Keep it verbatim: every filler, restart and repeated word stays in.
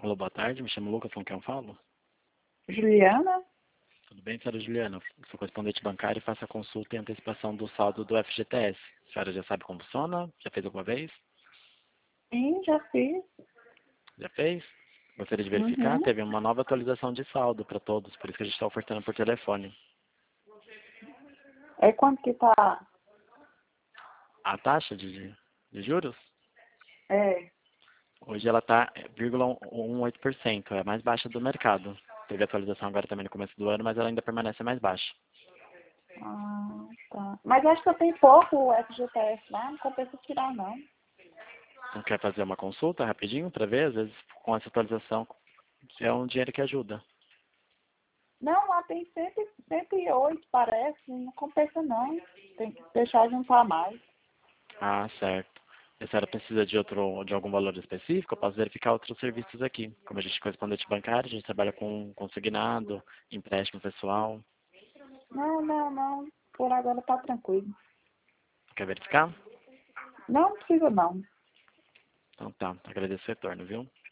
Alô, boa tarde. Me chamo Lucas, com quem eu falo? Juliana? Tudo bem, senhora Juliana? Sou correspondente bancário e faço a consulta e antecipação do saldo do F G T S. A senhora já sabe como funciona? Já fez alguma vez? Sim, já fiz. Já fez? Gostaria de verificar? Uhum. Teve uma nova atualização de saldo para todos, por isso que a gente está ofertando por telefone. É quanto que tá? A taxa de, de juros, É. hoje ela está vírgula dezoito por cento, é a mais baixa do mercado. Teve atualização agora também no começo do ano, mas ela ainda permanece mais baixa. Ah, tá. Mas acho que eu tenho pouco o F G T S lá, não compensa tirar, não. Não quer fazer uma consulta rapidinho para ver? Às vezes com essa atualização é um dinheiro que ajuda. Não, lá tem cem, cento e oito, parece. Não compensa, não. Tem que deixar juntar mais. Ah, certo. E a senhora precisa de outro, de algum valor específico? Eu posso verificar outros serviços aqui. Como a gente é correspondente bancário, a gente trabalha com consignado, empréstimo pessoal. Não, não, não. Por agora tá tranquilo. Quer verificar? Não precisa, não. Então tá, agradeço o retorno, viu?